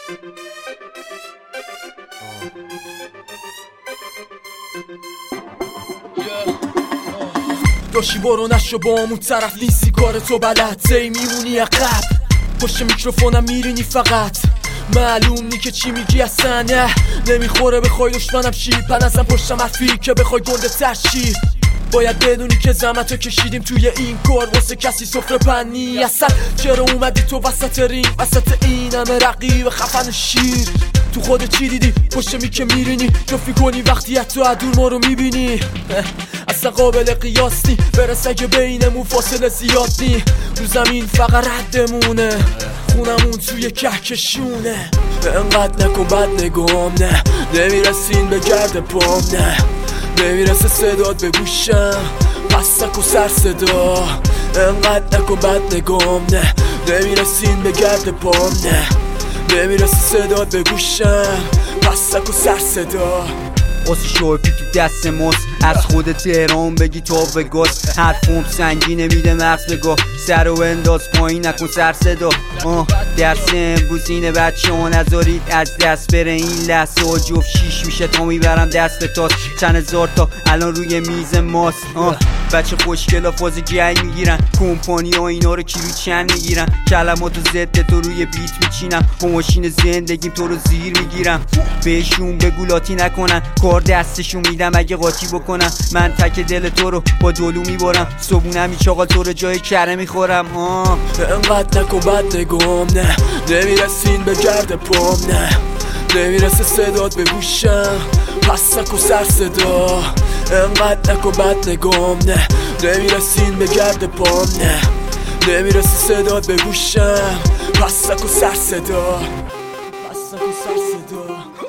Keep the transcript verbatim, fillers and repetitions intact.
داشی برو نشو با همون طرف نیستی کار تو بلد تی میمونی عقب پشت میکروفونم میرینی فقط معلوم نی که چی میگی اصلا نه نمیخوره بخوای دشمنم شی پن ازم پشتم حرفی که بخوای گنده تر شی باید بدونی که زحمتو کشیدیم توی این کار واسه کسی سفره پنی اصلا چرا اومدی تو وسط رینگ وسط این همه رقیب خفن شیر تو خودت چی دیدی پشت می که میرینی جفی کنی وقتی حتی عدور ما رو میبینی اصلا قابل قیاس نی برس اگه بینمون فاصله زیاد نی رو زمین فقط ردمونه خونمون توی کهکشونه انقدر نکن بد نگام نه نمیرسین به گرد پام نه نمیرسه صدات به گوشم پس نکن سر صدا انقدر نکن بد نگام نه نمیرسین به گرد پام نه نمیرسه صدات به گوشم پس نکن سر صدا واسه شورپی تو دست ماست از خود تهران بگی تا به گاز حرفم سنگینه میده مغز بگاه سر و انداز پایین نکن سر صدا آه درس امروز اینه بچه ها نذارید از دست بره این لحظه ها جفت شیش میشه تا میبرم دست به تاس چند هزار تا الان روی میز ماست آه بچه خوشگلا فاز گنگ میگیرن کمپانی ها اینا رو کیلو چند میگیرن کلماتو ضد تو روی بیت میچینم با ماشین زندگیم تو رو زیر میگیرم بهشون بگو لاتی نکنن کار دستشون میدم اگه قاطی بکنم من تک دل تو رو با دلو میبرم صبونم چاقال تو رو جای کره میخورم آه انقدر نکن بد نگام نه نمیرسین به گرد پام نه نمیرسه صدات به گوشم پس نکن سر صدا انقدر نکن بد نگام نه نمیرسین به گرد پام نه نمیرسه صدات به گوشم پس نکن سر صدا پس نکن سر صدا